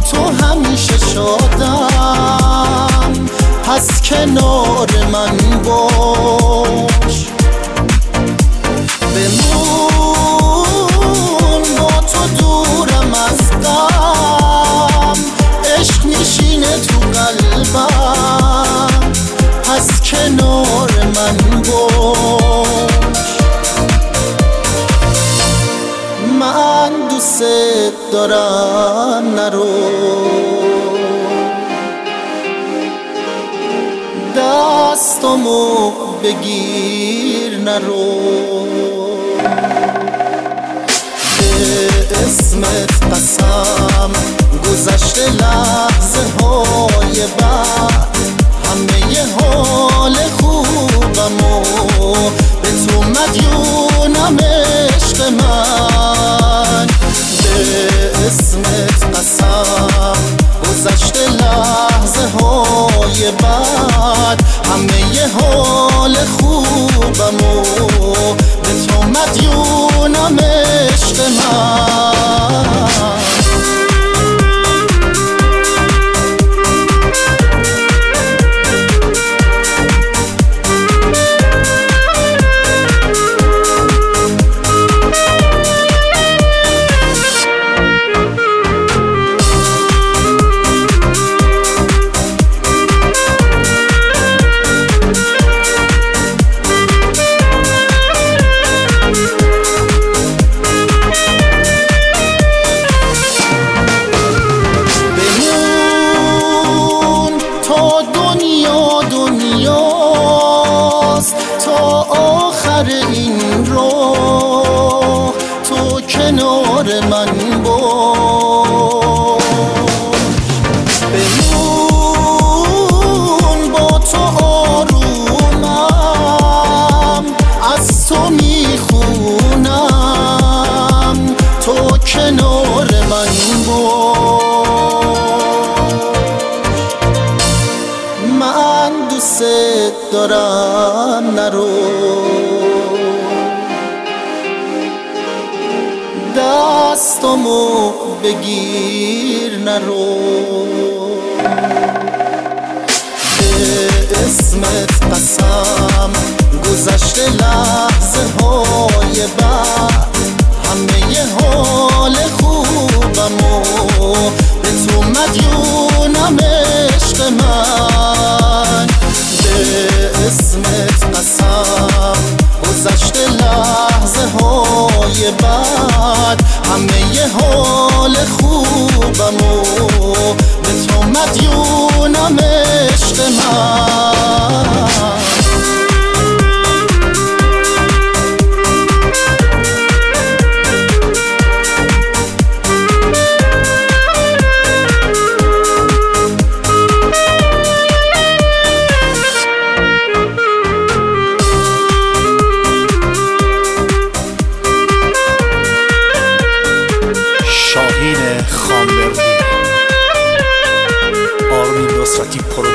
تو همیشه شادم، پس کنار من باش. بمون با تو دورم از غم، عشق میشینه تو قلبم، پس کنار من باش. من دوست دارم، نرو دستامو بگیر، نرو به اسمت قسم گذشته لحظه های بعد، همه ی حال خوبمو به تو مدیونم عشق من. به اسمت قسم گذشته لحظه های بعد، همه ی حال خوبمو به تو مدیونم عشق من. تا آخر این راه تو کنار من باش. بمون با تو آرومم، از تو میخونم، تو کنار من باش. من دوست دارم، نرو دستامو بگیر، نرو به اسمت قسم گذشته لحظه های بعد، همه ی حال خوبمو به تو مدیونم عشق من. به اسمت قسم گذشته لحظه های بعد، همه ی حال خوبمو به تو مدیونم عشق من. شاهین خانلردی، آرمین نصرتی